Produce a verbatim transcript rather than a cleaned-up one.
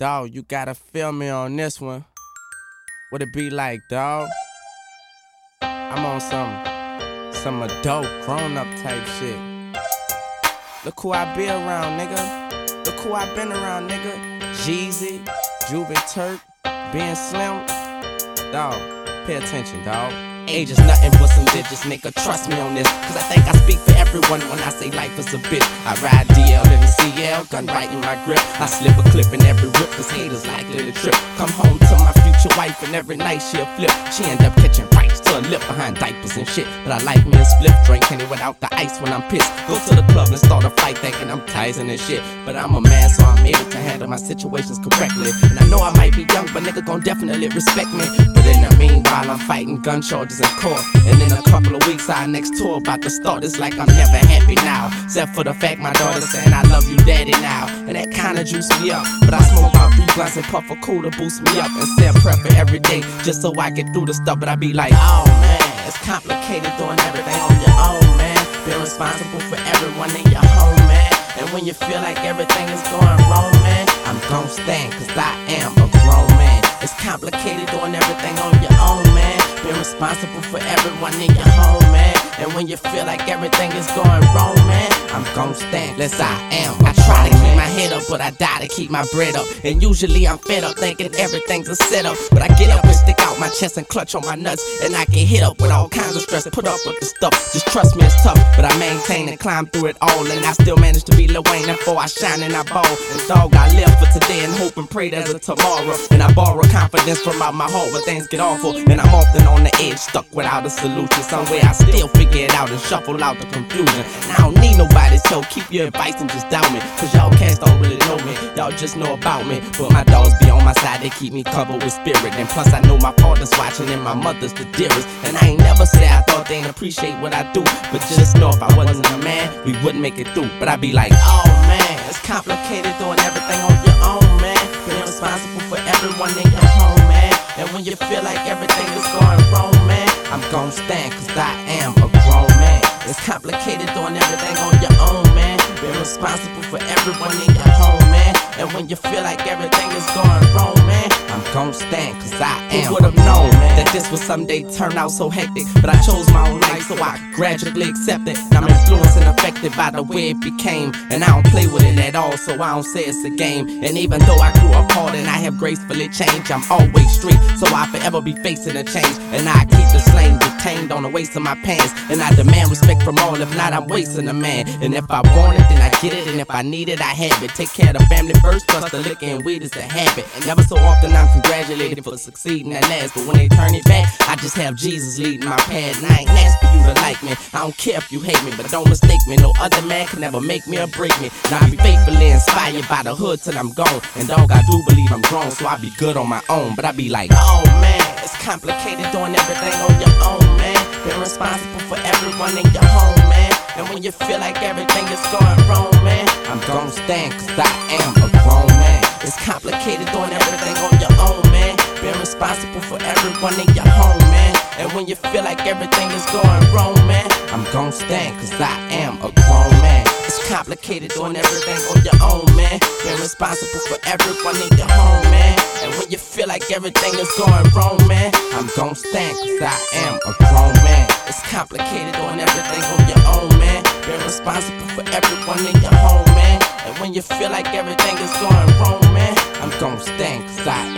Dawg, you gotta feel me on this one. What it be like, dawg? I'm on some, some adult, grown-up type shit. Look who I be around, nigga. Look who I been around, nigga. Jeezy, Juvie Turk, being Slim. Dawg, pay attention, dawg. Age is nothing but some digits, nigga, trust me on this. Cause I think I speak for everyone when I say life is a bitch. I ride D L in the C L, gun right in my grip. I slip a clip in every whip, cause haters likely to trip. Come home to my future wife and every night she'll flip. She end up catching rights to her lip behind diapers and shit. But I like me a split, drinking it without the ice when I'm pissed. Go to the club and start a fight thinking I'm Tyson and shit. But I'm a man, so I'm able to handle my situations correctly. And I know I might be young, but nigga gon' definitely respect me. But in the meanwhile, I'm fighting gun charges in court. And in a couple of weeks, our next tour about to start. It's like I'm never happy now, except for the fact my daughter saying I love you daddy now. And that kinda juice me up. But I smoke about three blunts and puff a cool to boost me up. And say a prayer for every day, just so I get through the stuff. But I be like, oh man, it's complicated doing everything on your own, man. Being responsible for everyone in your home, man. And when you feel like everything is going wrong, man, I'm gon' stand, cause I am a grown man. It's complicated doing everything on your own, man. Being responsible for everyone in your home, man. And when you feel like everything is going wrong, man, I'm gon' stand, less I am. I try to keep my head up, but I die to keep my bread up. And usually I'm fed up thinking everything's a setup. But I get up and stick out my chest and clutch on my nuts. And I get hit up with all kinds of stress and put up with the stuff. Just trust me, it's tough, but I maintain and climb through it all. And I still manage to be Lil Wayne before I shine and I ball. And dog, I live for today and hope and pray there's a tomorrow. And I borrow confidence from out my heart when things get awful. And I'm often on the edge, stuck without a solution. Somewhere I still figure it out and shuffle out the confusion. And I don't need nobody's help, keep your advice and just doubt me. Cause y'all cats don't really know me, y'all just know about me. But my dogs be on my side, they keep me covered with spirit. And plus I know my father's watching and my mother's the dearest. And I ain't never say I thought they ain't appreciate what I do, but just know if I wasn't a man, we wouldn't make it through. But I be like, oh man, it's complicated doing everything on your own, man. Being responsible for everyone in your home, man. And when you feel like everything is going wrong, man, I'm gon' stand, cause I am a grown man. It's complicated doing everything on your own, man. Being responsible for everyone in your home, man. And when you feel like everything is going wrong, man, I'm gon' stand, cause I am. Who would've known, man, that this would someday turn out so hectic? But I chose my own life, so I gradually accept it. And I'm influenced and affected by the way it became. And I don't play with it at all, so I don't say it's a game. And even though I grew apart and I have gracefully changed, I'm always straight, so I forever be facing a change. And I keep the slang detained on the waist of my pants. And I demand respect from all, if not I'm wasting a man. And if I want it, then I get it, and if I need it, I have it. Take care of the family first, plus the liquor and weed is a habit. And never so often I'm congratulated for succeeding at last. But when they turn it back, I just have Jesus leading my path. And I ain't asked for you to like me, I don't care if you hate me, but don't mistake me, no other man can never make me or break me. Now I be faithfully inspired by the hood till I'm gone. And dog, I do believe I'm grown, so I be good on my own. But I be like, oh man, it's complicated doing everything on your own, man. Being responsible for everyone in your home, man. And when you feel like everything is going wrong, man, I'm gon' stand, cause I am a grown man. It's complicated doing everything on your own, man. Being responsible for everyone in your home, man. And when you feel like everything is going wrong, man, I'm gon' stand, cause I am a grown man. It's complicated doing everything on your own, man. Being responsible for everyone in your home, man. And when you feel like everything is going wrong, man, I'm gon' stand, cause I am a grown man. It's complicated doing everything on your own, man. Being responsible for everyone in your home, man. And when you feel like everything is going wrong, man, I'm gon' stand, cause I